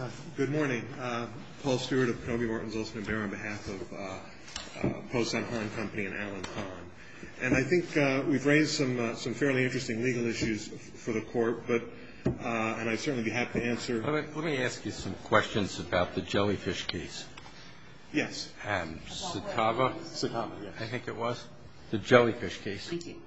Good morning. Paul Stewart of Kenobi Martins Olson & Bear on behalf of Poe Sun Han Company and Alan Han. And I think we've raised some fairly interesting legal issues for the court, and I'd certainly be happy to answer. Let me ask you some questions about the jellyfish case. Yes. Satava? Satava, yes. I think it was. The jellyfish case. Thank you.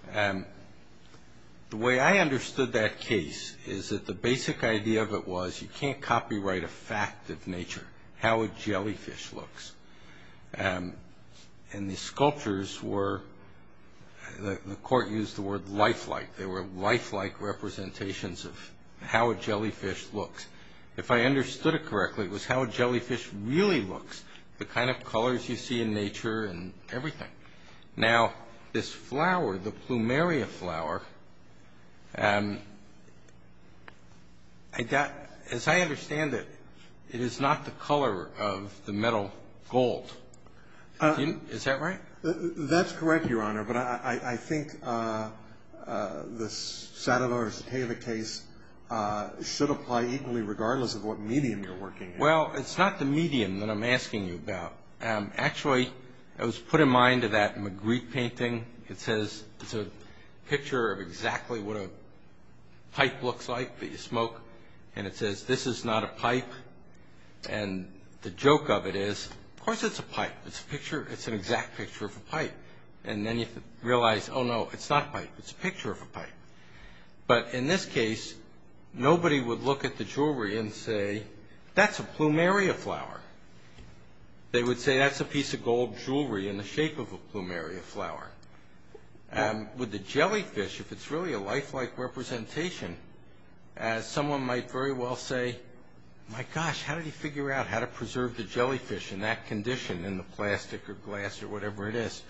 The way I understood that case is that the basic idea of it was you can't copyright a fact of nature, how a jellyfish looks. And the sculptures were, the court used the word lifelike. They were lifelike representations of how a jellyfish looks. If I understood it correctly, it was how a jellyfish really looks, the kind of colors you see in nature and everything. Now, this flower, the plumeria flower, as I understand it, it is not the color of the metal gold. Is that right? That's correct, Your Honor, but I think the Satava or Satava case should apply equally regardless of what medium you're working in. Well, it's not the medium that I'm asking you about. Actually, I was put in mind of that Magritte painting. It says it's a picture of exactly what a pipe looks like that you smoke, and it says, this is not a pipe. And the joke of it is, of course it's a pipe. It's a picture. It's an exact picture of a pipe. And then you realize, oh, no, it's not a pipe. It's a picture of a pipe. But in this case, nobody would look at the jewelry and say, that's a plumeria flower. They would say, that's a piece of gold jewelry in the shape of a plumeria flower. With the jellyfish, if it's really a lifelike representation, someone might very well say, my gosh, how did he figure out how to preserve the jellyfish in that condition in the plastic or glass or whatever it is?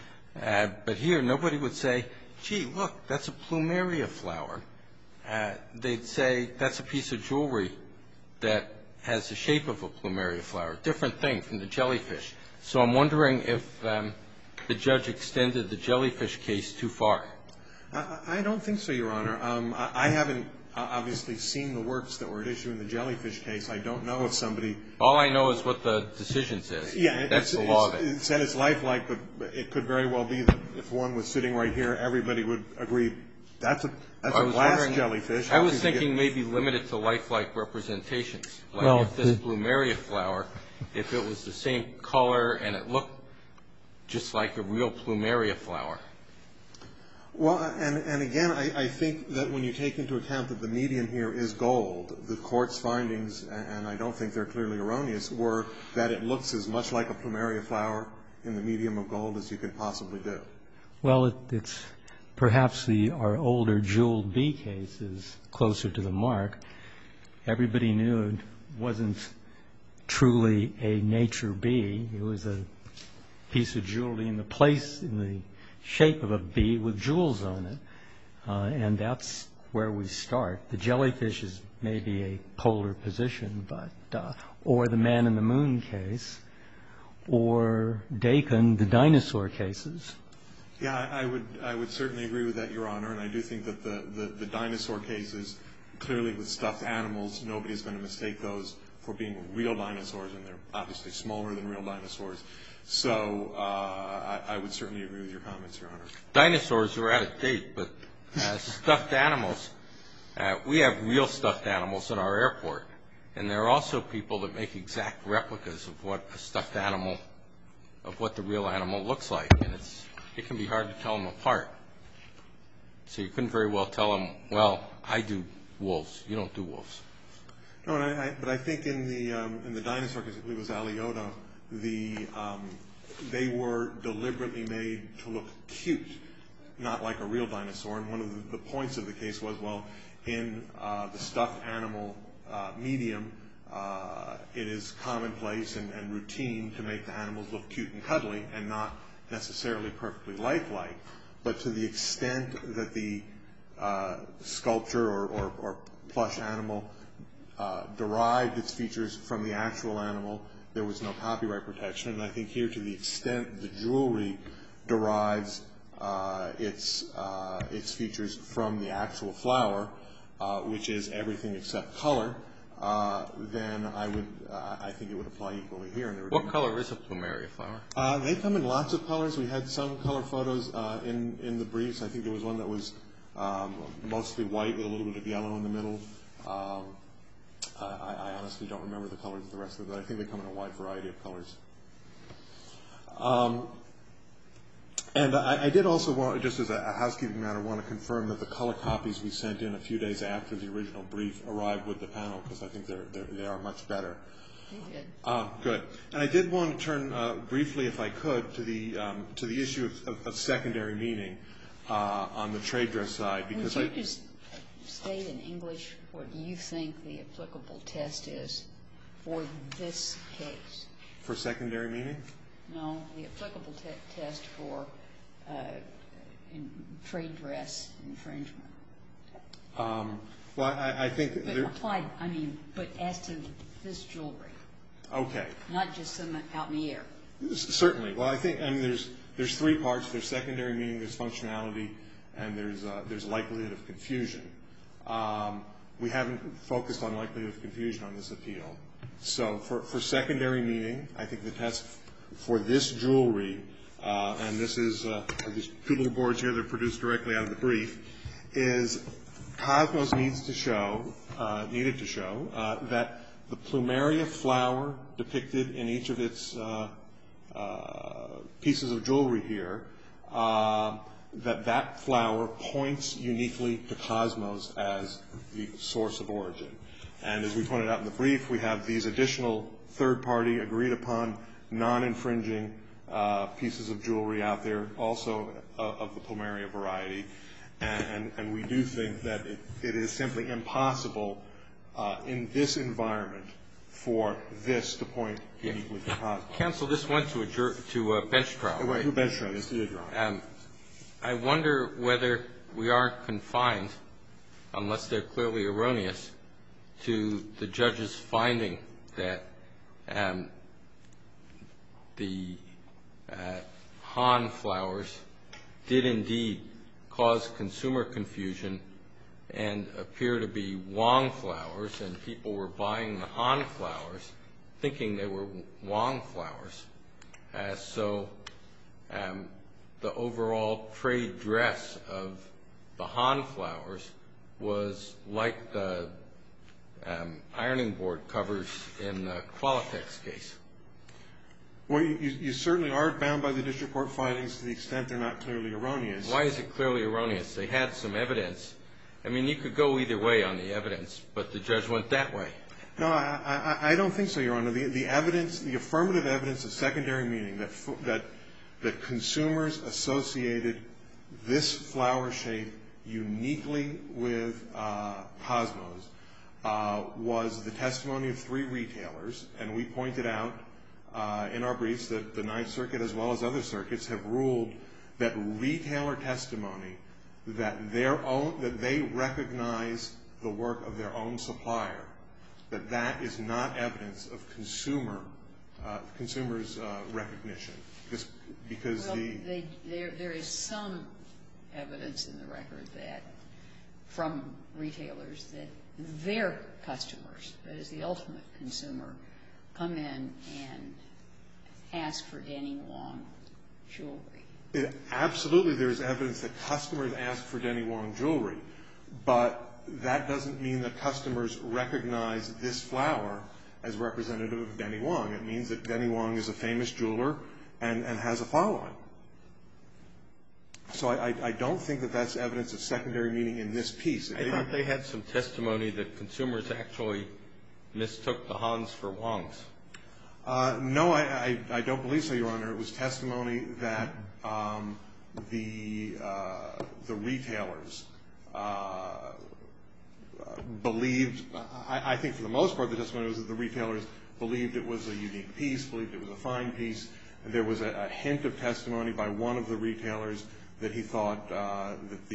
But here, nobody would say, gee, look, that's a plumeria flower. They'd say, that's a piece of jewelry that has the shape of a plumeria flower, different thing from the jellyfish. So I'm wondering if the judge extended the jellyfish case too far. I don't think so, Your Honor. I haven't obviously seen the works that were at issue in the jellyfish case. I don't know if somebody... All I know is what the decision says. Yeah, that's the law of it. It said it's lifelike, but it could very well be that if one was sitting right here, everybody would agree that's a glass jellyfish. I was thinking maybe limited to lifelike representations. Like if this plumeria flower, if it was the same color and it looked just like a real plumeria flower. Well, and again, I think that when you take into account that the medium here is gold, the court's findings, and I don't think they're clearly erroneous, were that it looks as much like a plumeria flower in the medium of gold as you could possibly do. Well, it's perhaps our older Jewel B case is closer to the mark. Everybody knew it wasn't truly a nature bee. It was a piece of jewelry in the shape of a bee with jewels on it, and that's where we start. The jellyfish is maybe a polar position, but or the Man in the Moon case, or Dakin, the dinosaur cases. Yeah, I would certainly agree with that, Your Honor, and I do think that the dinosaur cases, clearly with stuffed animals, nobody's going to mistake those for being real dinosaurs, and they're obviously smaller than real dinosaurs. So I would certainly agree with your comments, Your Honor. Dinosaurs are out of date, but stuffed animals, we have real stuffed animals in our airport, and there are also people that make exact replicas of what a stuffed animal, of what the real animal looks like, and it can be hard to tell them apart. So you couldn't very well tell them, well, I do wolves, you don't do wolves. No, but I think in the dinosaur case, I believe it was Aliota, they were deliberately made to look cute, not like a real dinosaur. And one of the points of the case was, well, in the stuffed animal medium, it is commonplace and routine to make the animals look cute and cuddly and not necessarily perfectly lifelike. But to the extent that the sculpture or plush animal derived its features from the actual animal, there was no copyright protection. And I think here, to the extent the jewelry derives its features from the actual flower, which is everything except color, then I think it would apply equally here. What color is a plumeria flower? They come in lots of colors. We had some color photos in the briefs. I think there was one that was mostly white with a little bit of yellow in the middle. I honestly don't remember the colors of the rest of it, but I think they come in a wide variety of colors. And I did also want, just as a housekeeping matter, want to confirm that the color copies we sent in a few days after the original brief arrived with the panel, because I think they are much better. They did. Good. And I did want to turn briefly, if I could, to the issue of secondary meaning on the trade dress side, because would you just state in English what you think the applicable test is for this case? For secondary meaning? No, the applicable test for trade dress infringement. Well, I think but applied, but as to this jewelry. Okay. Not just some out in the air. Certainly. Well, I think there's three parts. There's secondary meaning, there's functionality, and there's likelihood of confusion. We haven't focused on likelihood of confusion on this appeal. So for secondary meaning, I think the test for this jewelry, and this is these two little boards here that are produced directly out of the brief, is Cosmos needed to show that the plumeria flower depicted in each of its pieces of jewelry here, that flower points uniquely to Cosmos as the source of origin. And as we pointed out in the brief, we have these additional third-party, agreed-upon, non-infringing pieces of jewelry out there, also of the plumeria variety. And we do think that it is simply impossible in this environment for this to point uniquely to Cosmos. Counsel, this went to a bench trial, right? It went to a bench trial, yes, it did, Your Honor. I wonder whether we aren't confined, unless they're clearly erroneous, to the judge's finding that the Han flowers did indeed cause consumer confusion and appear to be Wong flowers, and people were buying the Han flowers thinking they were Wong flowers. So the overall trade dress of the Han flowers was like the ironing board covers in the Qualitex case. Well, you certainly are bound by the district court findings to the extent they're not clearly erroneous. Why is it clearly erroneous? They had some evidence. I mean, you could go either way on the evidence, but the judge went that way. No, I don't think so, Your Honor. The evidence, the affirmative evidence of secondary meaning that consumers associated this flower shape uniquely with Cosmos was the testimony of three retailers, and we pointed out in our briefs that the Ninth Circuit, as well as other circuits, have ruled that retailer testimony that they recognize the work of their own supplier, that is not evidence of consumers' recognition. Because there is some evidence in the record that from retailers that their customers, that is the ultimate consumer, come in and ask for Denny Wong jewelry. Absolutely, there is evidence that customers ask for Denny Wong jewelry, but that doesn't mean that customers recognize this flower as representative of Denny Wong. It means that Denny Wong is a famous jeweler and has a following. So I don't think that that's evidence of secondary meaning in this piece. I thought they had some testimony that consumers actually mistook the Hans for Wongs. No, I don't believe so, Your Honor. It was testimony that the retailers believed. I think for the most part the testimony was that the retailers believed it was a unique piece, believed it was a fine piece. And there was a hint of testimony by one of the retailers that he thought that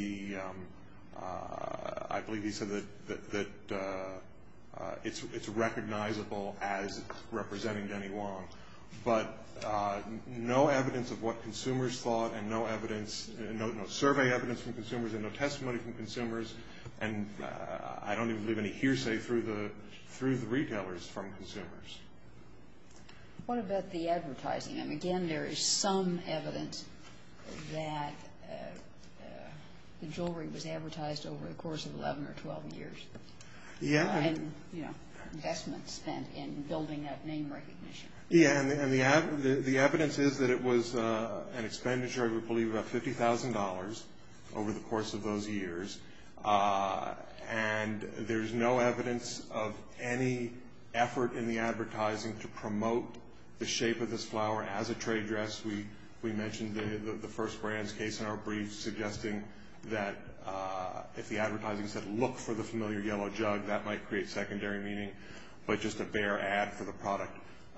I believe he said that it's recognizable as representing Denny Wong. But no evidence of what consumers thought, and no survey evidence from consumers, and no testimony from consumers and I don't even believe any hearsay through the retailers from consumers. What about the advertising? I mean, again, there is some evidence that the jewelry was advertised over the course of 11 or 12 years. Yeah. And, you know, investment spent in building up name recognition. Yeah, and the evidence is that it was an expenditure, I would believe, about $50,000 over the course of those years. And there's no evidence of any effort in the advertising to promote the shape of this flower as a trade dress. We mentioned the First Brands case in our brief, suggesting that if the advertising said, look for the familiar yellow jug, that might create secondary meaning, but just a bare ad for the product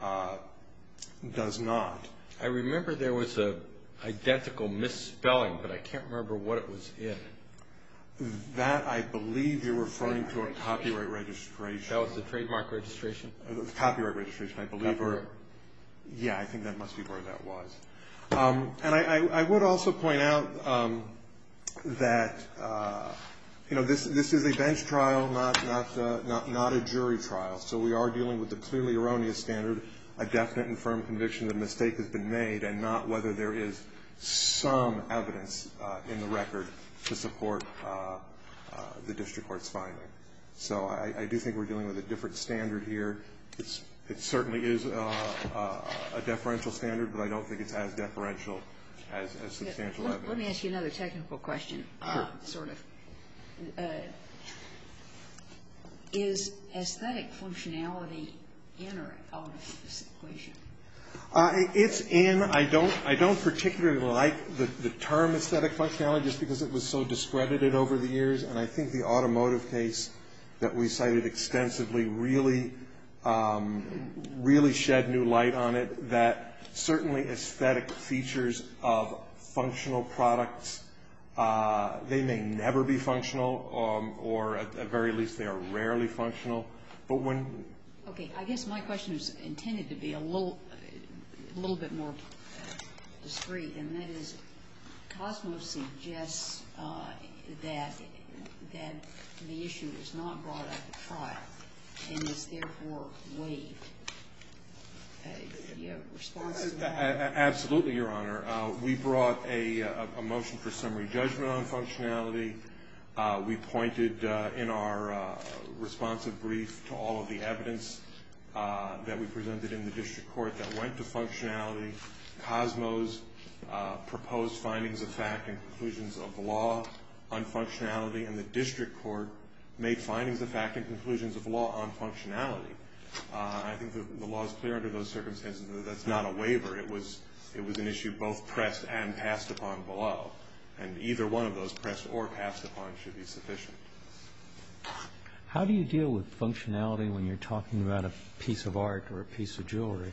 does not. I remember there was a identical misspelling, but I can't remember what it was in. That, I believe you're referring to a copyright registration. That was the trademark registration? The copyright registration, I believe. Yeah, I think that must be where that was. And I would also point out that, you know, this is a bench trial, not a jury trial. So we are dealing with the clearly erroneous standard, a definite and firm conviction that a mistake has been made, and not whether there is some evidence in the record to support the district court's finding. So I do think we're dealing with a different standard here. It certainly is a deferential standard, but I don't think it's as deferential as substantial evidence. Let me ask you another technical question, sort of. Is aesthetic functionality in or out of this equation? It's in. I don't particularly like the term aesthetic functionality just because it was so discredited over the years, and I think the automotive case that we cited extensively really shed new light on it, that certainly aesthetic features of functional products, they may never be functional, or at the very least they are rarely functional. But when... Okay, I guess my question is intended to be a little bit more discreet, and that is, Cosmos suggests that the issue is not brought up at trial and is therefore waived. Do you have a response to that? Absolutely, Your Honor. We brought a motion for summary judgment on functionality. We pointed in our responsive brief to all of the evidence that we presented in the district court that went to functionality. Cosmos proposed findings of fact and conclusions of law on functionality, and the district court made findings of fact and conclusions of law on functionality. I think the law is clear under those circumstances that that's not a waiver. It was an issue both pressed and passed upon below, and either one of those, pressed or passed upon, should be sufficient. How do you deal with functionality when you're talking about a piece of art or a piece of jewelry?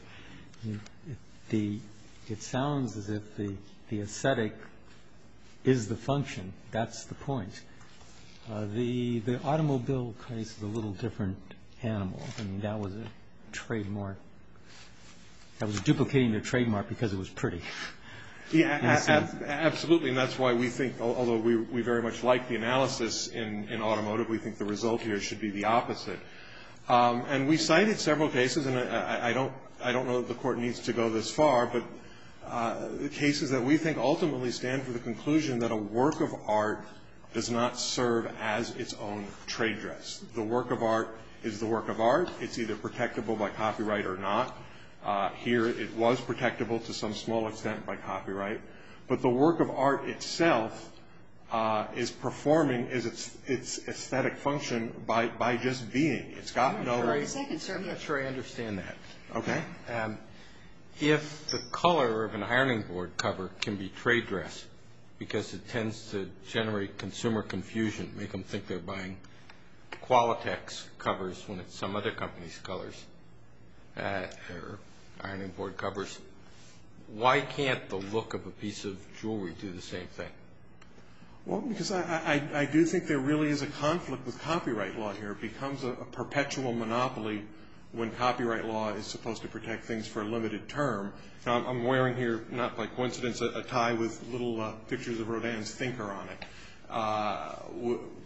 It sounds as if the aesthetic is the function. That's the point. The automobile case is a little different animal. I mean, that was a trademark. That was duplicating the trademark because it was pretty. Yeah, absolutely, and that's why we think, although we very much like the analysis in automotive, we think the result here should be the opposite. And we cited several cases, and I don't know that the Court needs to go this far, but cases that we think ultimately stand for the conclusion that a work of art does not serve as its own trade dress. The work of art is the work of art. It's either protectable by copyright or not. Here it was protectable to some small extent by copyright. But the work of art itself is performing its aesthetic function by just being. It's got no... I'm not sure I understand that. Okay. If the color of an ironing board cover can be trade dress because it tends to generate consumer confusion, make them think they're buying Qualitex covers when it's some other company's colors, or ironing board covers, why can't the look of a piece of jewelry do the same thing? Well, because I do think there really is a conflict with copyright law here. It becomes a perpetual monopoly when copyright law is supposed to protect things for a limited term. Now, I'm wearing here, not by coincidence, a tie with little pictures of Rodin's Thinker on it.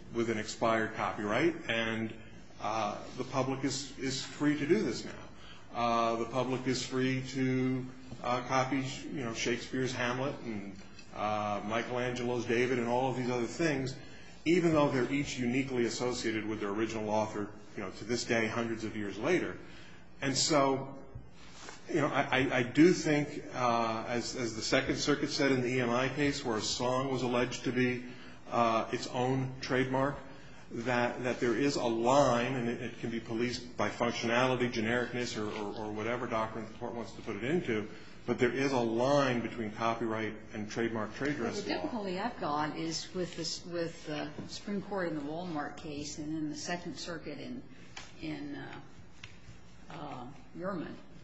with an expired copyright, and the public is free to do this now. The public is free to copy, Shakespeare's Hamlet and Michelangelo's David and all of these other things, even though they're each uniquely associated with their original author, to this day, hundreds of years later. And so, I do think, as the Second Circuit said in the EMI case, where a song was alleged to be its own trademark, that there is a line, and it can be policed by functionality, genericness, or whatever doctrine the court wants to put it into, but there is a line between copyright and trademark trade dress law. The difficulty I've got is with the Supreme Court in the Walmart case, and then the Second Circuit in Uriman,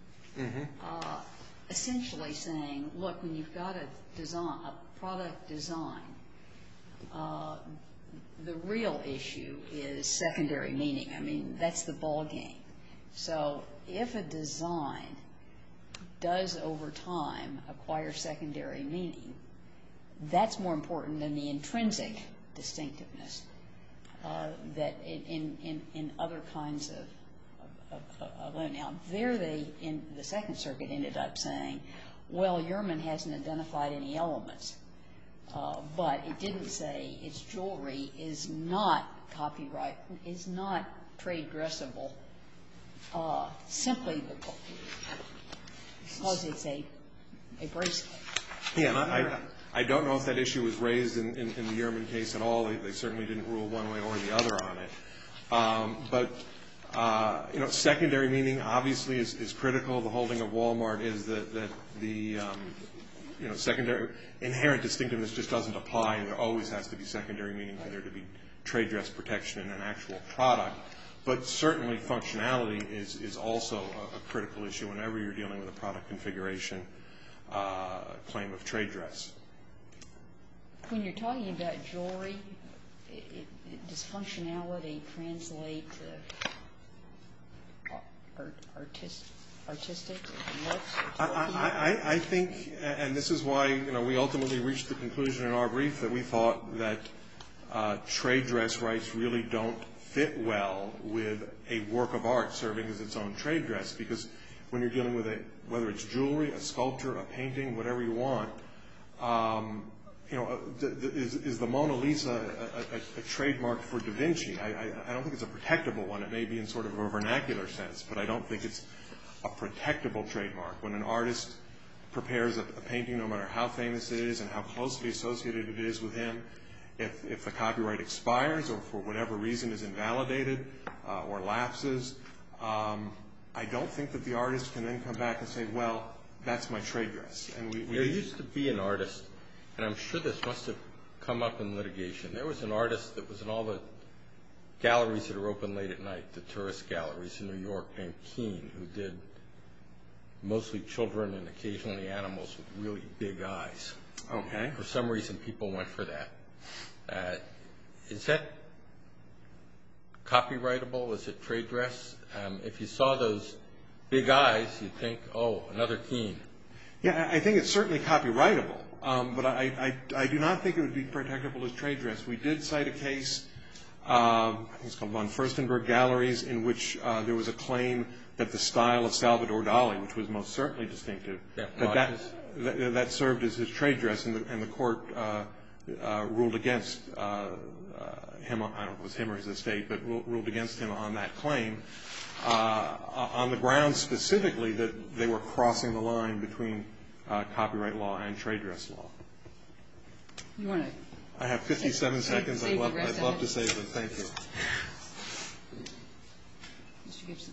essentially saying, look, when you've got a product design, the real issue is secondary meaning. I mean, that's the ball game. So if a design does over time acquire secondary meaning, that's more important than the intrinsic distinctiveness that in other kinds of now in the Second Circuit ended up saying, well, Uriman hasn't identified any elements, but it didn't say its jewelry is not copyright, is not trade dressable, simply because it's a bracelet. Yeah, and I don't know if that issue was raised in the Uriman case at all. They certainly didn't rule one way or the other on it. But secondary meaning obviously is critical. The holding of Walmart is that the secondary inherent distinctiveness just doesn't apply, and there always has to be secondary meaning for there to be trade dress protection in an actual product. But certainly functionality is also a critical issue whenever you're dealing with a product configuration claim of trade dress. When you're talking about jewelry, does functionality translate to artistic looks? I think, and this is why we ultimately reached the conclusion in our brief that we thought that trade dress rights really don't fit well with a work of art serving as its own trade dress, because when you're dealing with whether it's jewelry, a sculpture, a painting, whatever you want, is the Mona Lisa a trademark for Da Vinci? I don't think it's a protectable one. It may be in sort of a vernacular sense, but I don't think it's a protectable trademark. When an artist prepares a painting, no matter how famous it is and how closely associated it is with him, if the copyright expires or for whatever reason is invalidated or lapses, I don't think that the artist can then come back and say, well, that's my trade dress. And there used to be an artist, and I'm sure this must have come up in litigation. There was an artist that was in all the galleries that are open late at night, the tourist galleries in New York, named Keene, who did mostly children and occasionally animals with really big eyes. Okay. For some reason, people went for that. Is that copyrightable? Is it trade dress? If you saw those big eyes, you'd think, oh, another Keene. Yeah, I think it's certainly copyrightable, but I do not think it would be protectable as trade dress. We did cite a case, I think it's called von Furstenberg Galleries, in which there was a claim that the style of Salvador Dali, which was most certainly distinctive, that served as his trade dress, and the court ruled against him. I don't know if it was him or his estate, but ruled against him on that claim, on the grounds specifically that they were crossing the line between copyright law and trade dress law. You want to? I have 57 seconds. I'd love to save them. Thank you. Mr. Gibson.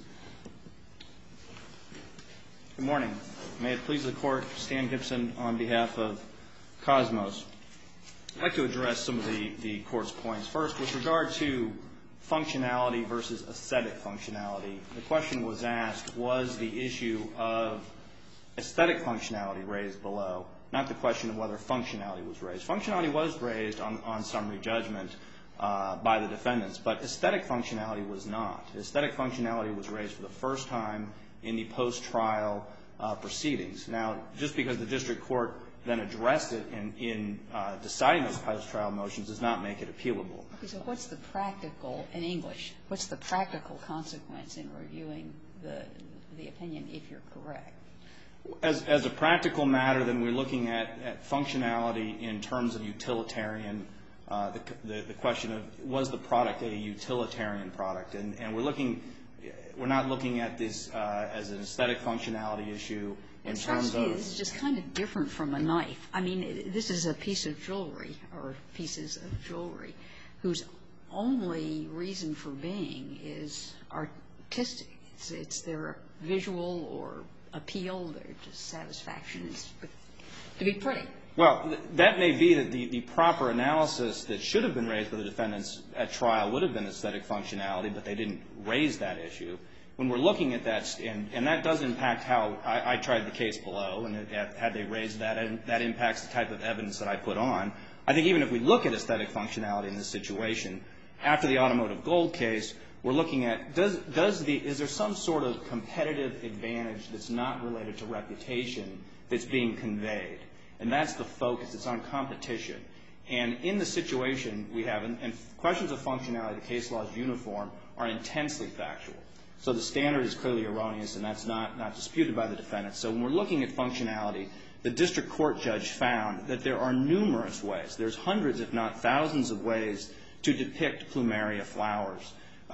Good morning. May it please the Court, Stan Gibson on behalf of Cosmos. I'd like to address some of the Court's points. First, with regard to functionality versus aesthetic functionality, the question was asked, was the issue of aesthetic functionality raised below, not the question of whether functionality was raised. Functionality was raised on summary judgment by the defendants, but aesthetic functionality was not. Aesthetic functionality was raised for the first time in the post-trial proceedings. Now, just because the district court then addressed it in deciding those post-trial motions does not make it appealable. Okay, so what's the practical, in English, what's the practical consequence in reviewing the opinion if you're correct? As a practical matter, then we're looking at functionality in terms of utilitarian, the question of was the product a utilitarian product? And we're not looking at this as an aesthetic functionality issue in terms of. This is just kind of different from a knife. I mean, this is a piece of jewelry or pieces of jewelry whose only reason for being is artistic. It's their visual or appeal, their just satisfaction is to be pretty. Well, that may be that the proper analysis that should have been raised by the defendants at trial would have been aesthetic functionality, but they didn't raise that issue. When we're looking at that, and that does impact how I tried the case below, and had they raised that, and that impacts the type of evidence that I put on. I think even if we look at aesthetic functionality in this situation, after the automotive gold case, we're looking at is there some sort of competitive advantage that's not related to reputation that's being conveyed? And that's the focus. It's on competition. And in the situation we have, and questions of functionality, the case law is uniform, are intensely factual. So the standard is clearly erroneous, and that's not disputed by the defendants. So when we're looking at functionality, the district court judge found that there are numerous ways. There's hundreds, if not thousands, of ways to depict plumeria flowers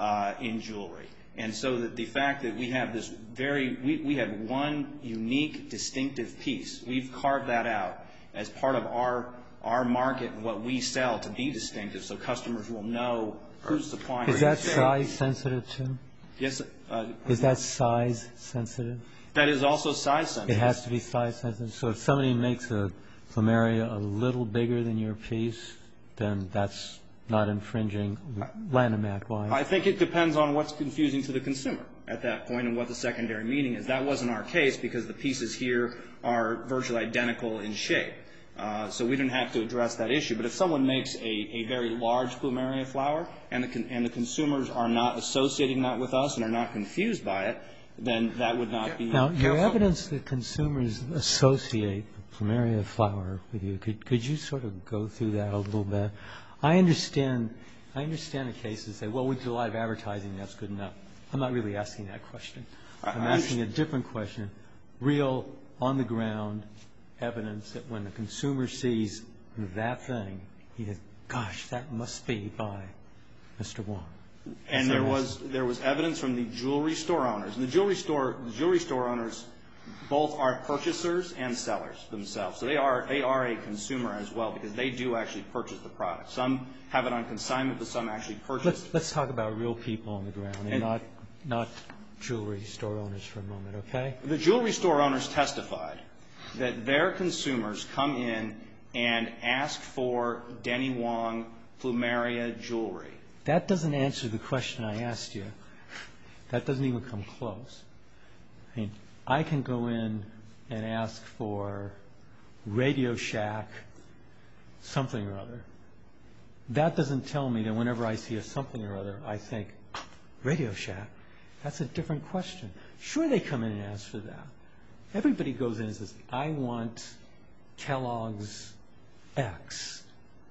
in jewelry. And so that the fact that we have this we have one unique, distinctive piece. We've carved that out as part of our market and what we sell to be distinctive, so customers will know who's supplying. Is that size sensitive too? Yes. Is that size sensitive? That is also size sensitive. It has to be size sensitive. So if somebody makes a plumeria a little bigger than your piece, then that's not infringing Lanham Act-wise. I think it depends on what's confusing to the consumer at that point and what the secondary meaning is. That wasn't our case because the pieces here are virtually identical in shape. So we didn't have to address that issue. But if someone makes a very large plumeria flower and the consumers are not associating that with us and are not confused by it, then that would not be. Now, your evidence that consumers associate the plumeria flower with you, could you sort of go through that a little bit? I understand the cases say, well, we did a lot of advertising, that's good enough. I'm not really asking that question. I'm asking a different question. Real, on-the-ground evidence that when the consumer sees that thing, he says, gosh, that must be by Mr. Wong. And there was evidence from the jewelry store owners. And the jewelry store owners both are purchasers and sellers themselves. So they are a consumer as well because they do actually purchase the product. Some have it on consignment, but some actually purchase. Let's talk about real people on the ground and not jewelry store owners for a moment, okay? The jewelry store owners testified that their consumers come in and ask for Denny Wong plumeria jewelry. That doesn't answer the question I asked you. That doesn't even come close. I mean, I can go in and ask for Radio Shack something or other. That doesn't tell me that whenever I see a something or other, I think, Radio Shack, that's a different question. Sure, they come in and ask for that. Everybody goes in and says, I want Kellogg's X.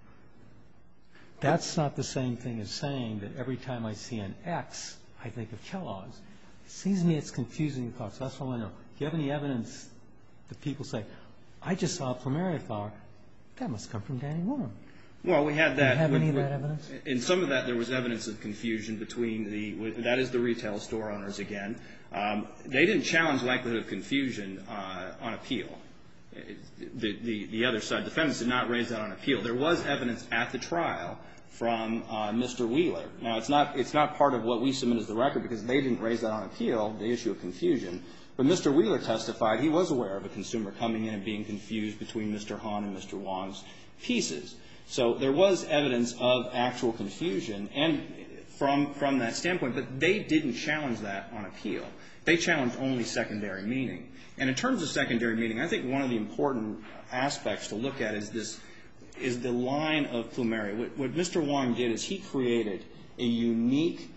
That's not the same thing as saying that every time I see an X, I think of Kellogg's. It seems to me it's confusing thoughts. That's all I know. Do you have any evidence that people say, I just saw a plumeria flower. That must come from Danny Wong. Well, we had that. Do you have any of that evidence? In some of that, there was evidence of confusion between that is the retail store owners again. They didn't challenge likelihood of confusion on appeal. The other side, defendants did not raise that on appeal. There was evidence at the trial from Mr. Wheeler. Now, it's not part of what we submit as the record because they didn't raise that on appeal, the issue of confusion. But Mr. Wheeler testified he was aware of a consumer coming in and being confused between Mr. Hahn and Mr. Wong's pieces. So there was evidence of actual confusion and from that standpoint, but they didn't challenge that on appeal. They challenged only secondary meaning. And in terms of secondary meaning, I think one of the important aspects to look at is the line of plumeria. What Mr. Wong did is he created a unique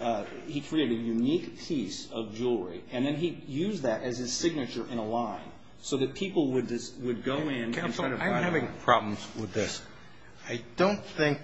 piece of jewelry, and then he used that as his signature in a line. so that people would go in and try to buy them. I'm having problems with this. I don't think,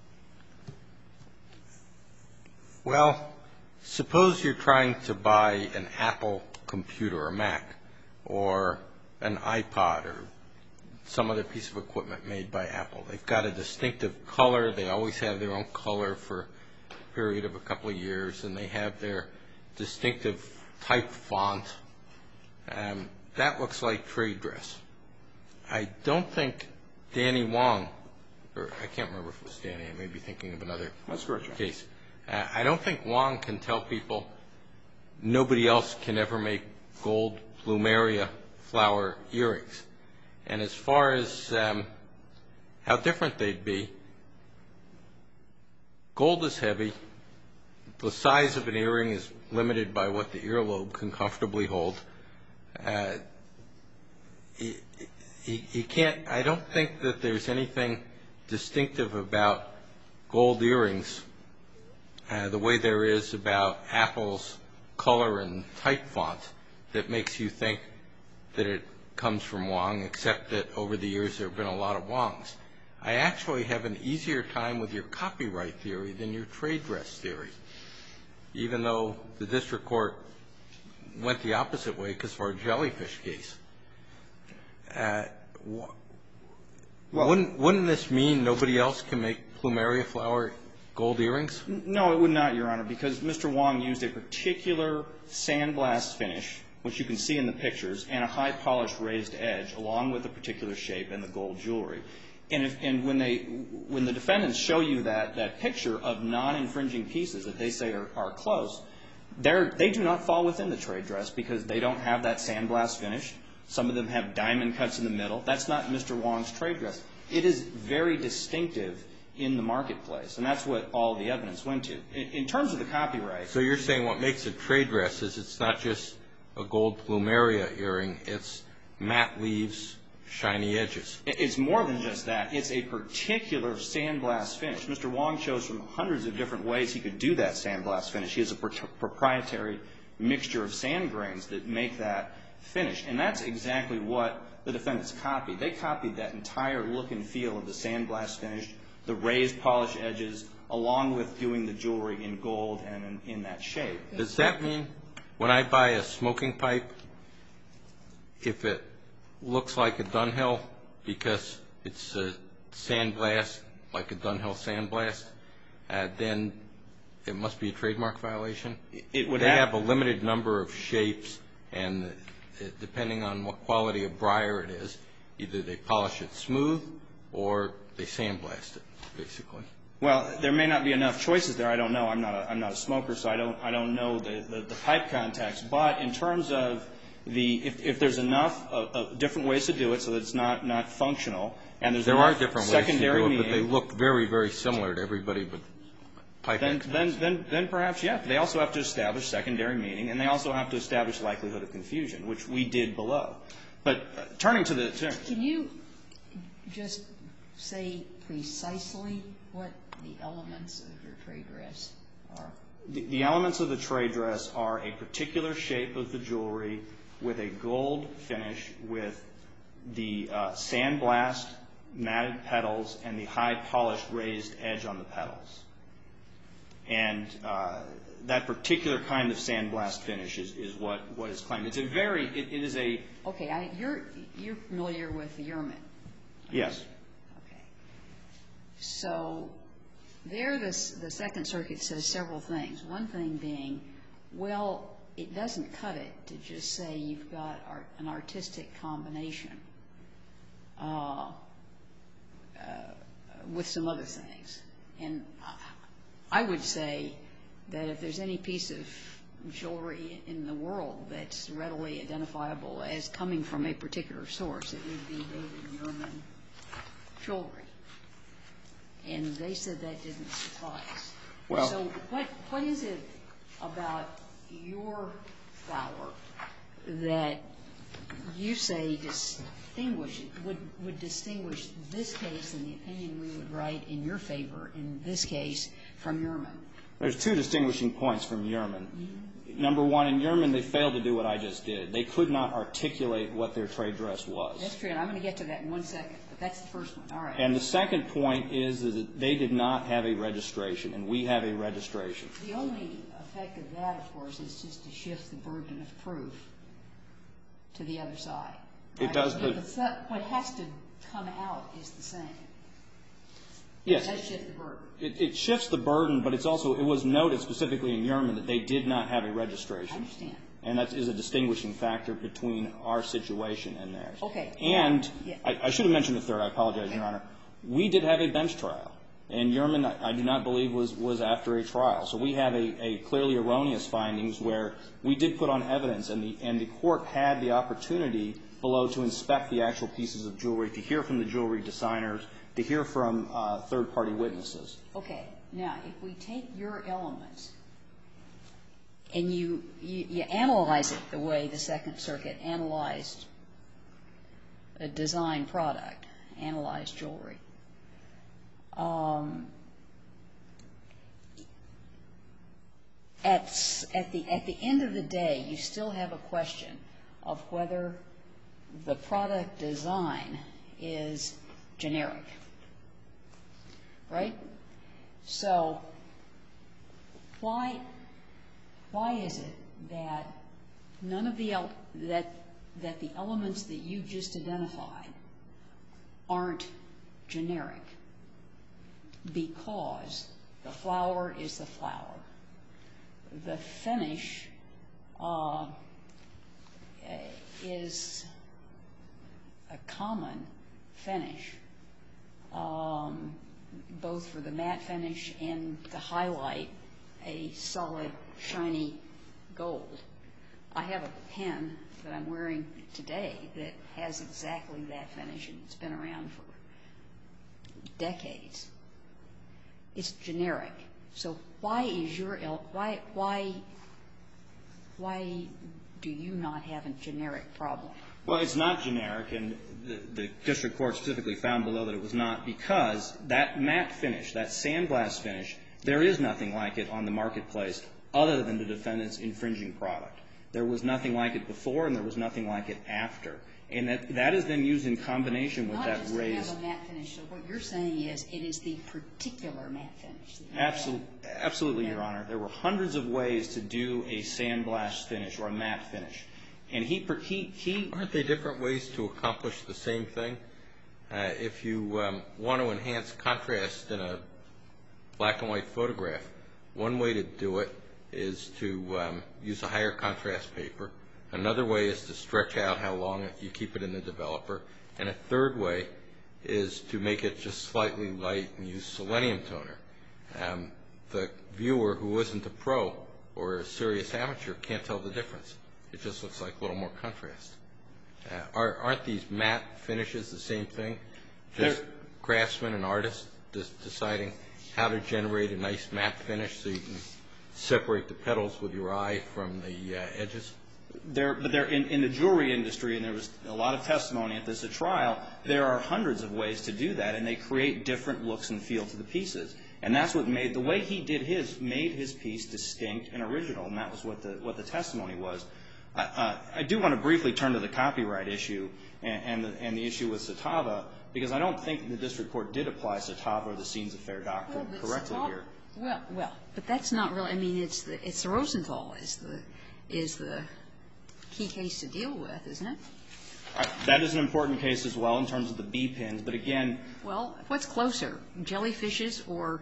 well, suppose you're trying to buy an Apple computer or Mac or an iPod or some other piece of equipment made by Apple. They've got a distinctive color. They always have their own color for a period of a couple of years, and they have their distinctive type font. That looks like trade dress. I don't think Danny Wong, or I can't remember if it was Danny, I may be thinking of another case. I don't think Wong can tell people nobody else can ever make gold plumeria flower earrings. And as far as how different they'd be, gold is heavy. The size of an earring is limited by what the earlobe can comfortably hold. You can't, I don't think that there's anything distinctive about gold earrings the way there is about Apple's color and type font that makes you think that it comes from Wong, except that over the years there have been a lot of Wongs. I actually have an easier time with your copyright theory than your trade dress theory, even though the district court went the opposite way because for a jellyfish case. Wouldn't this mean nobody else can make plumeria flower gold earrings? No, it would not, Your Honor, because Mr. Wong used a particular sandblast finish, which you can see in the pictures, and a high-polished raised edge, along with a particular shape and the gold jewelry. And when the defendants show you that picture of non-infringing pieces that they say are close, they do not fall within the trade dress because they don't have that sandblast finish. Some of them have diamond cuts in the middle. That's not Mr. Wong's trade dress. It is very distinctive in the marketplace, and that's what all the evidence went to. In terms of the copyright. So you're saying what makes a trade dress is it's not just a gold plumeria earring, it's matte leaves, shiny edges. It's more than just that. It's a particular sandblast finish. Mr. Wong chose from hundreds of different ways he could do that sandblast finish. He has a proprietary mixture of sand grains that make that finish, and that's exactly what the defendants copied. They copied that entire look and feel of the sandblast finish, the raised polished edges, along with doing the jewelry in gold and in that shape. Does that mean when I buy a smoking pipe, if it looks like a Dunhill because it's a sandblast, like a Dunhill sandblast, then it must be a trademark violation? It would they have a limited number of shapes, and depending on what quality of briar it is, either they polish it smooth or they sandblast it, basically. Well, there may not be enough choices there. I don't know. I'm not a smoker, so I don't know the pipe context. But in terms of if there's enough different ways to do it so that it's not functional, and there's enough secondary meaning, but they look very, very similar to everybody but pipe experts. Then perhaps, yeah. They also have to establish secondary meaning, and they also have to establish likelihood of confusion, which we did below. But turning to the Can you just say precisely what the elements of your trade dress are? The elements of the trade dress are a particular shape of the jewelry with a gold finish with the sandblast matted petals and the high polished raised edge on the petals. And that particular kind of sandblast finish is what is claimed. It is a... Okay, you're familiar with the Yerman? Yes. Okay. So there the Second Circuit says several things. One thing being, well, it doesn't cut it to just say you've got an artistic combination with some other things. And I would say that if there's any piece of jewelry in the world that's readily identifiable as coming from a particular source, it would be David Yerman jewelry. And they said that didn't suffice. Well, so what is it about your flower that you say would distinguish this case and the opinion we would write in your favor in this case from Yerman? There's two distinguishing points from Yerman. Number one, in Yerman, they failed to do what I just did. They could not articulate what their trade dress was. That's true, and I'm going to get to that in 1 second, but that's the first one. All right. And the second point is that they did not have a registration, and we have a registration. The only effect of that, of course, is just to shift the burden of proof to the other side. Right? It does, but what has to come out is the same. yes, It does shift the burden. it shifts the burden, but it's also, it was noted specifically in Yerman that they did not have a registration. I understand. And that is a distinguishing factor between our situation and theirs. Okay. And Yeah. I should have mentioned the third. I apologize, Your Honor. We did have a bench trial. And Yerman, I do not believe, was after a trial. So we have a clearly erroneous findings where we did put on evidence, and the court had the opportunity below to inspect the actual pieces of jewelry, to hear from the jewelry designers, to hear from third-party witnesses. Okay. Now, if we take your elements and you analyze it the way the Second Circuit analyzed a design product, analyzed jewelry, at the end of the day, you still have a question of whether the product design is generic, right? So why is it that none of the that the elements that you just identified aren't generic? Because the flower is the flower. The finish is a common finish, both for the matte finish and to highlight a solid, shiny gold. I have a pen that I'm wearing today that has exactly that finish, and it's been around for decades. It's generic. So why do you not have a generic problem? Well, it's not generic, and the district court specifically found below that it was not, because that matte finish, that sandblast finish, there is nothing like it on the marketplace other than the defendant's infringing product. There was nothing like it before, and there was nothing like it after. And that is then used in combination with that raised. Not just to have a matte finish. So what you're saying is it is the particular matte finish that you have. Absolutely, Your Honor. There were hundreds of ways to do a sandblast finish or a matte finish. And Aren't they different ways to accomplish the same thing? If you want to enhance contrast in a black and white photograph, one way to do it is to use a higher contrast paper. Another way is to stretch out how long you keep it in the developer. And a third way is to make it just slightly light and use selenium toner. The viewer who isn't a pro or a serious amateur can't tell the difference. It just looks like a little more contrast. Aren't these matte finishes the same thing? Just craftsmen and artists deciding how to generate a nice matte finish so you can separate the petals with your eye from the edges? But they're in the jewelry industry, and there was a lot of testimony at this trial, there are hundreds of ways to do that, and they create different looks and feel to the pieces. And that's what made, the way he did made his piece distinct and original, and that was what the testimony was. I do want to briefly turn to the copyright issue and the issue with Satava, because I don't think the district court did apply Satava or the Scenes of Fair Doctrine correctly here. Well, but that's not really. I mean, it's Rosenthal is the key case to deal with, isn't it? That is an important case as well in terms of the bee pins, but again. Well, what's closer, jellyfishes or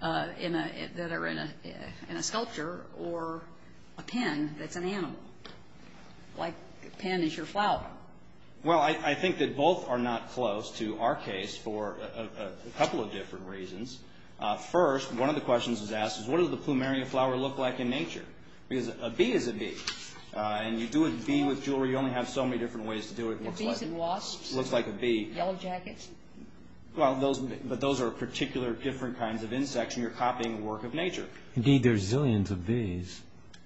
that are in a sculpture, or a pen that's an animal, like a pen is your flower? Well, I think that both are not close to our case for a couple of different reasons. First, one of the questions was asked is, what does the plumeria flower look like in nature? Because a bee is a bee. And you do a bee with jewelry, you only have so many different ways to do it. Bees and wasps. Looks like a bee. Yellow jackets. Well, those are particular different kinds of insects, and you're copying a work of nature. Indeed, there's zillions of bees.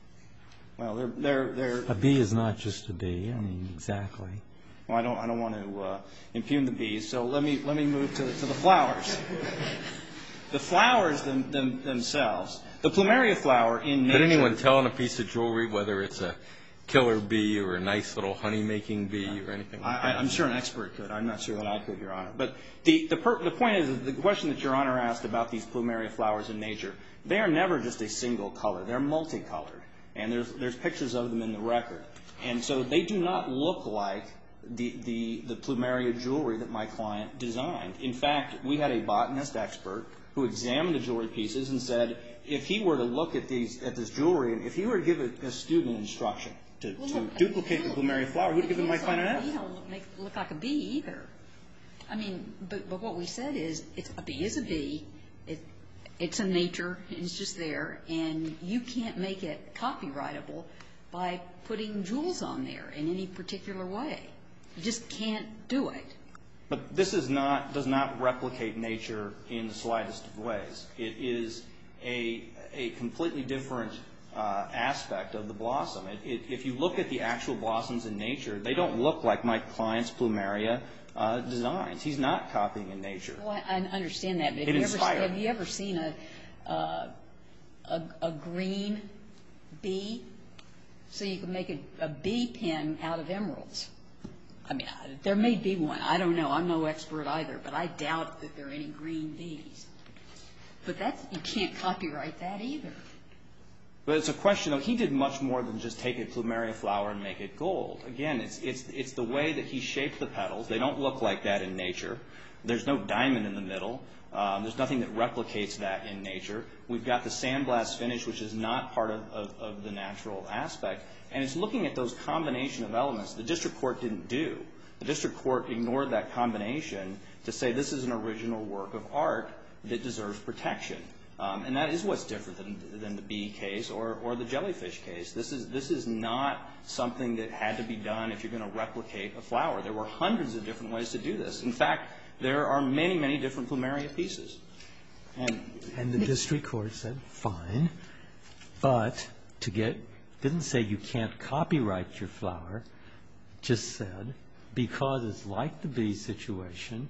Well, they're A bee is not just a bee. I mean, exactly. Well, I don't want to impugn the bees, so let me move to the flowers. The flowers themselves, The plumeria flower in nature. Could anyone tell on a piece of jewelry whether it's a killer bee or a nice little honey-making bee or anything like that? I'm sure an expert could. I'm not sure that I could, Your Honor. But the point is, the question that Your Honor asked about these plumeria flowers in nature, they are never just a single color. They're multicolored. And there's pictures of them in the record. And so they do not look like the plumeria jewelry that my client designed. In fact, we had a botanist expert who examined the jewelry pieces and said, if he were to look at this jewelry, and if he were to give a student instruction to duplicate the plumeria flower, he would have given my client an F. You don't look like a bee either. I mean, but what we said is, a bee is a bee. It's a nature. It's just there. And you can't make it copyrightable by putting jewels on there in any particular way. You just can't do it. But this does not replicate nature in the slightest of ways. It is a completely different aspect of the blossom. If you look at the actual blossoms in nature, they don't look like my client's plumeria designs. He's not copying in nature. Well, I understand that. But have you ever seen a green bee? So you can make a bee pin out of emeralds. I mean, there may be one. I don't know. I'm no expert either. But I doubt that there are any green bees. But you can't copyright that either. But it's a question of, he did much more than just take a plumeria flower and make it gold. Again, it's the way that he shaped the petals. They don't look like that in nature. There's no diamond in the middle. There's nothing that replicates that in nature. We've got the sandblast finish, which is not part of the natural aspect. And it's looking at those combination of elements the district court didn't do. The district court ignored that combination to say this is an original work of art that deserves protection. And that is what's different than the bee case or the jellyfish case. This is not something that had to be done if you're going to replicate a flower. There were hundreds of different ways to do this. In fact, there are many, many different plumeria pieces. And the district court said, fine, but didn't say you can't copyright your flower, just said, because it's like the bee situation,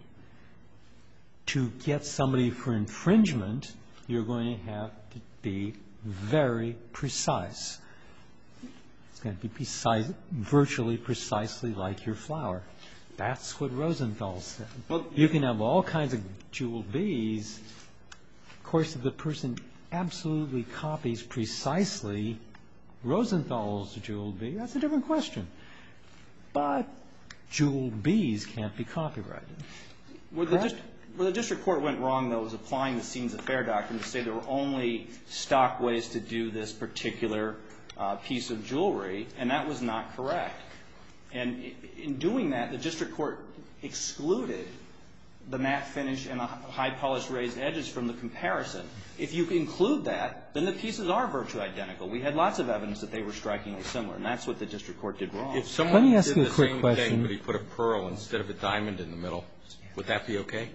to get somebody for infringement, you're going to have to be very precise. It's going to be virtually precisely like your flower. That's what Rosenthal said. Well, you can have all kinds of jeweled bees. Of course, if the person absolutely copies precisely Rosenthal's jeweled bee, that's a different question. But jeweled bees can't be copyrighted. Where the district court went wrong, though, was applying the Scenes of Fair doctrine to say there were only stock ways to do this particular piece of jewelry, and that was not correct. And in doing that, the district court excluded the matte finish and the high polished raised edges from the comparison. If you include that, then the pieces are virtually identical. We had lots of evidence that they were strikingly similar, and that's what the district court did wrong. If someone did the same thing, but he put a pearl instead of a diamond in the middle, would that be okay?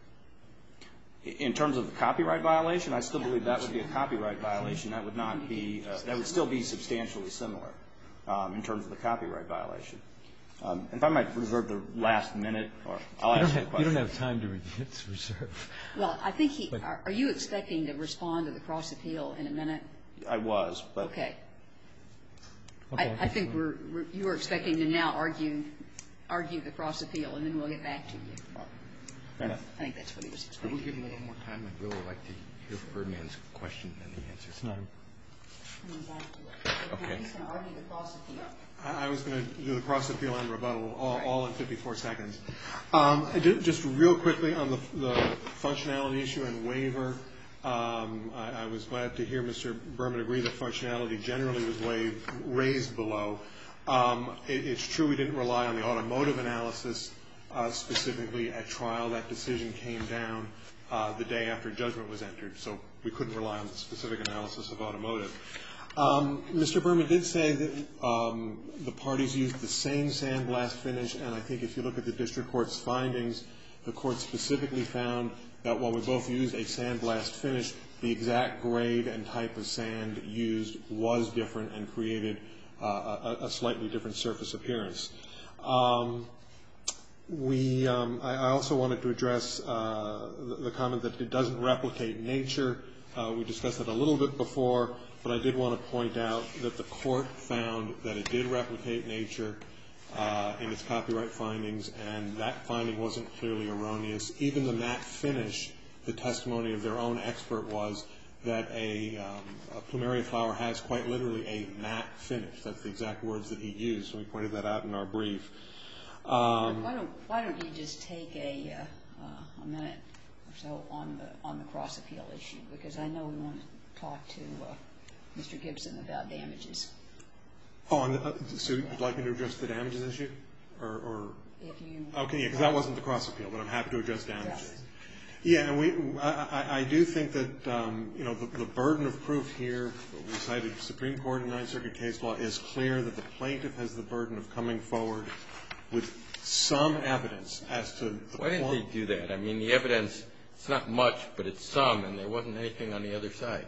In terms of the copyright violation, I still believe that would be a copyright violation. That would not be, that would still be substantially similar in terms of the copyright violation. If I might reserve the last minute, or I'll ask you a question. You don't have time to reserve. Well, I think are you expecting to respond to the cross appeal in a minute? I was, but. Okay. I think you were expecting to now argue the cross appeal, and then we'll get back to you. Fair enough. I think that's what he was expecting. Could we give him a little more time? I'd really like to hear Ferdinand's question and the answers. No. Okay. He's going to argue the cross appeal. I was going to do the cross appeal and rebuttal all in 54 seconds. Just real quickly on the functionality issue and waiver, I was glad to hear Mr. Berman agree that functionality generally was raised below. It's true we didn't rely on the automotive analysis specifically at trial. That decision came down the day after judgment was entered, so we couldn't rely on the specific analysis of automotive. Mr. Berman did say that the parties used the same sandblast finish, and I think if you look at the district court's findings, the court specifically found that while we both used a sandblast finish, the exact grade and type of sand used was different and created a slightly different surface appearance. I also wanted to address the comment that it doesn't replicate nature. We discussed it a little bit before, but I did want to point out that the court found that it did replicate nature in its copyright findings, and that finding wasn't clearly erroneous. Even the matte finish, the testimony of their own expert was that a plumeria flower has quite literally a matte finish. That's the exact words that he used, and we pointed that out in our brief. Why don't you just take a minute or so on the cross appeal issue, because I know we want to talk to Mr. Gibson about damages. So you'd like me to address the damages issue, or if you okay, yeah, because that wasn't the cross appeal, but I'm happy to address damages. Yes. Yeah, and I do think that the burden of proof here, we cited Supreme Court and Ninth Circuit case law, is clear that the plaintiff has the burden of coming forward with some evidence as to the Why didn't they do that? I mean, the evidence, it's not much, but it's some, and there wasn't anything on the other side.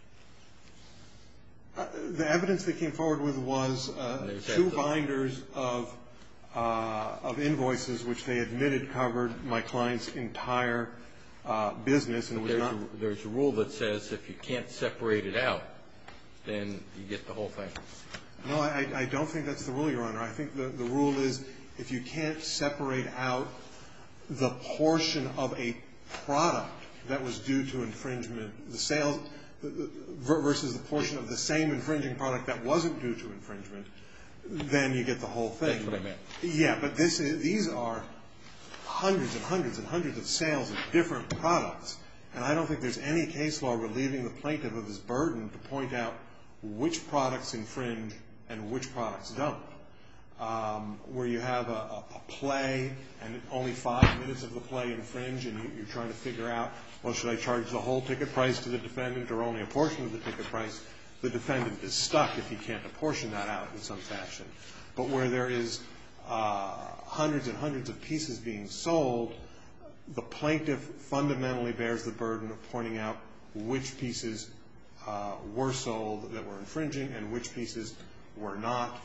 The evidence they came forward with was two binders of invoices, which they admitted covered my client's entire business, and was not. There's a rule that says if you can't separate it out, then you get the whole thing. No, I don't think that's the rule, Your Honor. I think the rule is if you can't separate out the portion of a product that was due to infringement, the sales versus the portion of the same infringing product that wasn't due to infringement, then you get the whole thing. That's what I meant. Yeah, but these are hundreds and hundreds and hundreds of sales of different products, and I don't think there's any case law relieving the plaintiff of his burden to point out which products infringe and which products don't. Where you have a play and only 5 minutes of the play infringe, and you're trying to figure out, well, should I charge the whole ticket price to the defendant or only a portion of the ticket price? The defendant is stuck if he can't apportion that out in some fashion. But where there is hundreds and hundreds of pieces being sold, the plaintiff fundamentally bears the burden of pointing out which pieces were sold that were infringing and which pieces were not.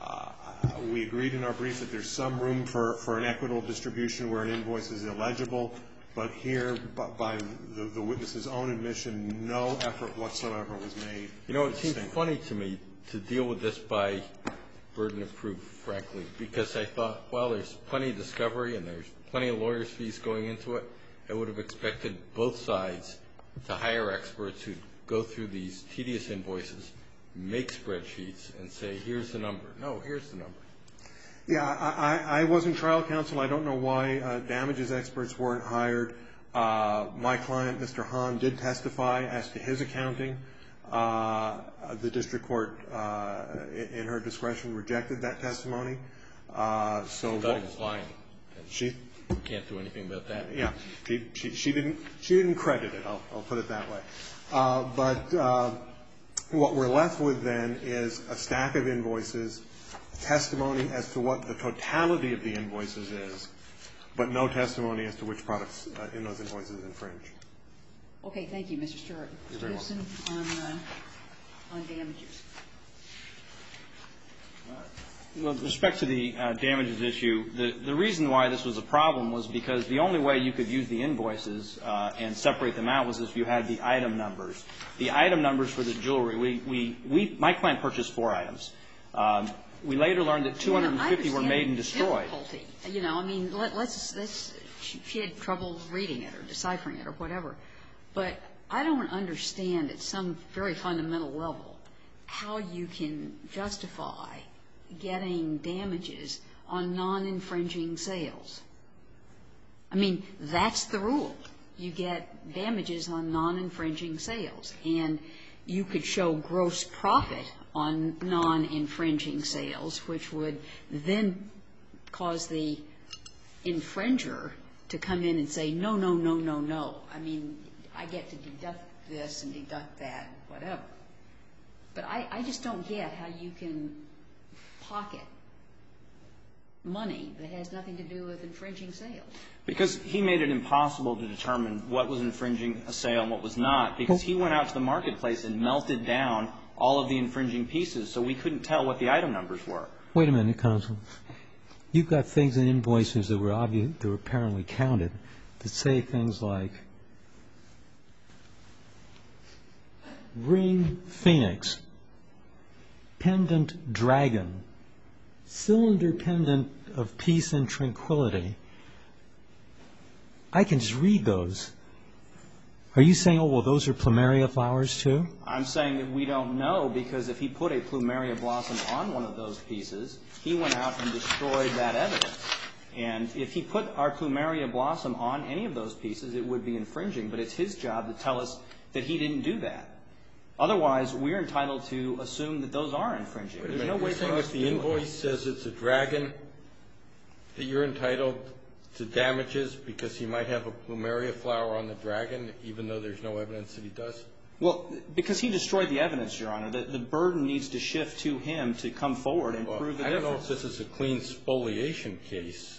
We agreed in our brief that there's some room for an equitable distribution where an invoice is illegible, but here, by the witness's own admission, no effort whatsoever was made. You know, it seems funny to me to deal with this by burden of proof, frankly, because I thought, well, there's plenty of discovery and there's plenty of lawyers' fees going into it. I would have expected both sides to hire experts who'd go through these tedious invoices, make spreadsheets, and say, here's the number. No, here's the number. Yeah, I wasn't trial counsel. I don't know why damages experts weren't hired. My client, Mr. Hahn, did testify as to his accounting. The district court, in her discretion, rejected that testimony. So I thought he was lying. She can't do anything about that. Yeah, she didn't credit it. I'll put it that way. But what we're left with then is a stack of invoices, testimony as to what the totality of the invoices is, but no testimony as to which products in those invoices infringe. Okay, thank you, Mr. Stewart. Mr. Gibson, on damages. With respect to the damages issue, the reason why this was a problem was because the only way you could use the invoices and separate them out was if you had the item numbers. The item numbers for the jewelry, my client purchased 4 items. We later learned that 250 were made and destroyed. Difficulty. You know, I mean, she had trouble reading it or deciphering it or whatever. But I don't understand at some very fundamental level how you can justify getting damages on non-infringing sales. I mean, that's the rule. You get damages on non-infringing sales. And you could show gross profit on non-infringing sales, which would then cause the infringer to come in and say, no, no, no, no, no. I mean, I get to deduct this and deduct that, whatever. But I just don't get how you can pocket money that has nothing to do with infringing sales. Because he made it impossible to determine what was infringing a sale and what was not, because he went out to the marketplace and melted down all of the infringing pieces, so we couldn't tell what the item numbers were. Wait a minute, counsel. You've got things in invoices that were obvious, that were apparently counted, that say things like ring phoenix, pendant dragon, cylinder pendant of peace and tranquility. I can just read those. Are you saying, oh, well, those are plumeria flowers too? I'm saying that we don't know, because if he put a plumeria blossom on one of those pieces, he went out and destroyed that evidence. And if he put our plumeria blossom on any of those pieces, it would be infringing. But it's his job to tell us that he didn't do that. Otherwise, we're entitled to assume that those are infringing. There's no way for us to do it. If the invoice says it's a dragon, that you're entitled to damages because he might have a plumeria flower on the dragon, even though there's no evidence that he does? Well, because he destroyed the evidence, Your Honor. The burden needs to shift to him to come forward and prove the difference. I don't know if this is a clean spoliation case.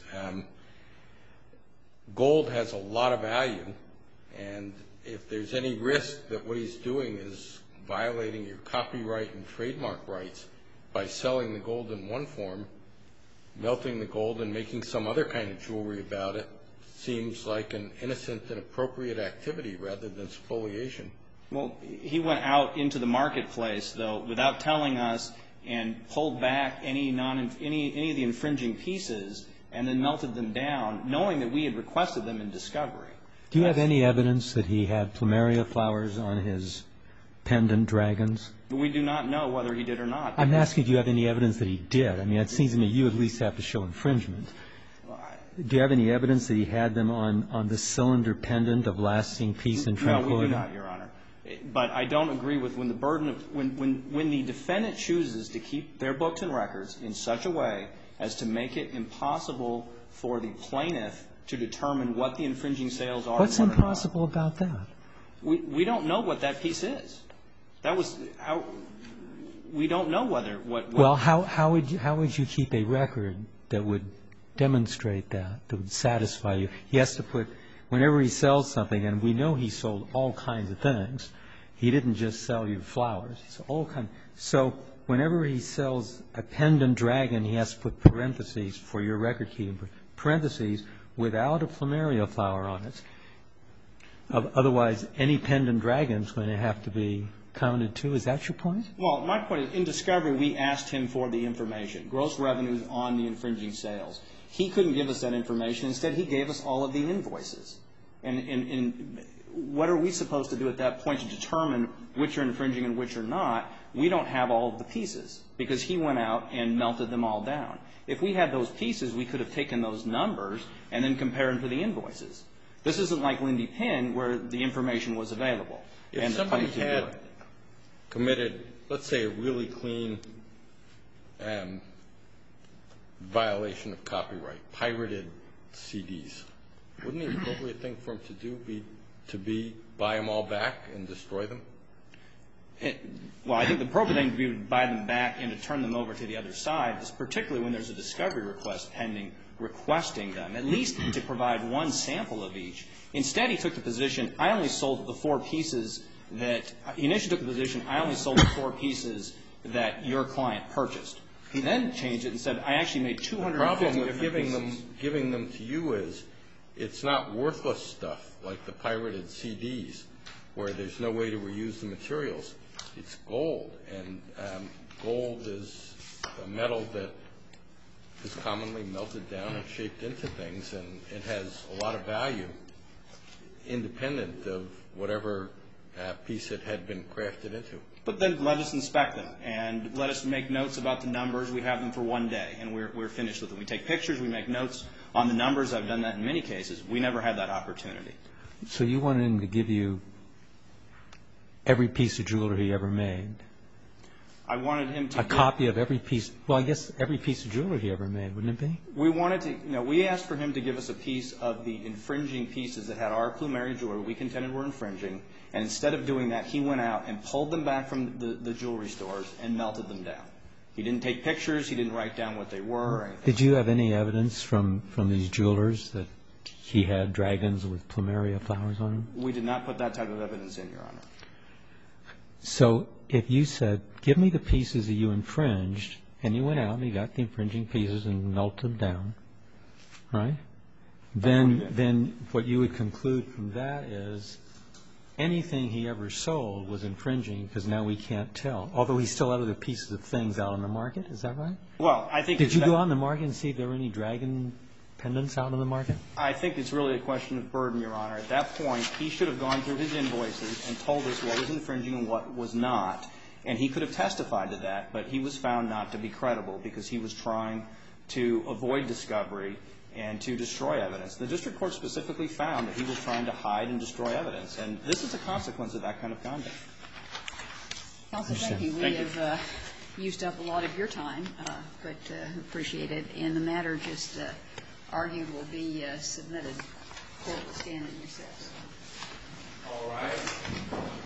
Gold has a lot of value, and if there's any risk that what he's doing is violating your copyright and trademark rights by selling the gold in one form, melting the gold and making some other kind of jewelry about it seems like an innocent and appropriate activity rather than spoliation. Well, he went out into the marketplace, though, without telling us, and pulled back any of the infringing pieces and then melted them down, knowing that we had requested them in discovery. Do you have any evidence that he had plumeria flowers on his pendant dragons? We do not know whether he did or not. I'm asking, do you have any evidence that he did? I mean, it seems to me you at least have to show infringement. Do you have any evidence that he had them on the cylinder pendant of lasting peace and tranquility? No, we do not, Your Honor. But I don't agree with when the burden of when the defendant chooses to keep their books and records in such a way as to make it impossible for the plaintiff to determine what the infringing sales are. What's impossible about that? We don't know what that piece is. We don't know whether what. Well, how would you keep a record that would demonstrate that would satisfy you? He has to put, whenever he sells something, and we know he sold all kinds of things. He didn't just sell you flowers. He sold all kinds. So whenever he sells a pendant dragon, he has to put parentheses for your record keeping, parentheses without a plumeria flower on it. Otherwise, any pendant dragon is going to have to be counted too. Is that your point? Well, my point is, in discovery, we asked him for the information, gross revenues on the infringing sales. He couldn't give us that information. Instead, he gave us all of the invoices. And what are we supposed to do at that point to determine which are infringing and which are not? We don't have all of the pieces because he went out and melted them all down. If we had those pieces, we could have taken those numbers and then compared them to the invoices. This isn't like Lindy Pinn where the information was available. If somebody had committed, let's say, a really clean violation of copyright, pirated CDs, wouldn't the appropriate thing for him to do be buy them all back and destroy them? Well, I think the appropriate thing would be to buy them back and to turn them over to the other side, particularly when there's a discovery request pending requesting them, at least to provide one sample of each. Instead, he took the position, I only sold the 4 pieces that he initially took the position, I only sold the 4 pieces that your client purchased. He then changed it and said, I actually made 250 different pieces. The problem with giving them to you is it's not worthless stuff like the pirated CDs where there's no way to reuse the materials. It's gold, and gold is a metal that is commonly melted down and shaped into things, and it has a lot of value independent of whatever piece it had been crafted into. But then let us inspect them and let us make notes about the numbers. We have them for one day, and we're finished with them. We take pictures. We make notes on the numbers. I've done that in many cases. We never had that opportunity. So you wanted him to give you every piece of jewelry he ever made? I wanted him to a copy of every piece. Well, I guess every piece of jewelry he ever made, wouldn't it be? We wanted to, we asked for him to give us a piece of the infringing pieces that had our plumeria jewelry we contended were infringing, and instead of doing that, he went out and pulled them back from the jewelry stores and melted them down. He didn't take pictures. He didn't write down what they were or anything. Did you have any evidence from these jewelers that he had dragons with plumeria flowers on them? We did not put that type of evidence in, Your Honor. So if you said, give me the pieces that you infringed, and you went out and you got the infringing pieces and melted them down, right? Then what you would conclude from that is anything he ever sold was infringing because now we can't tell, although he still had other pieces of things out on the market. Is that right? Well, I think... Did you go out on the market and see if there were any dragon pendants out on the market? I think it's really a question of burden, Your Honor. At that point, he should have gone through his invoices and told us what was infringing and what was not. And he could have testified to that, but he was found not to be credible because he was trying to avoid discovery and to destroy evidence. The district court specifically found that he was trying to hide and destroy evidence. And this is a consequence of that kind of conduct. Counsel, thank you. We have used up a lot of your time, but appreciate it. And the matter just argued will be submitted. Court will stand in recess. All right.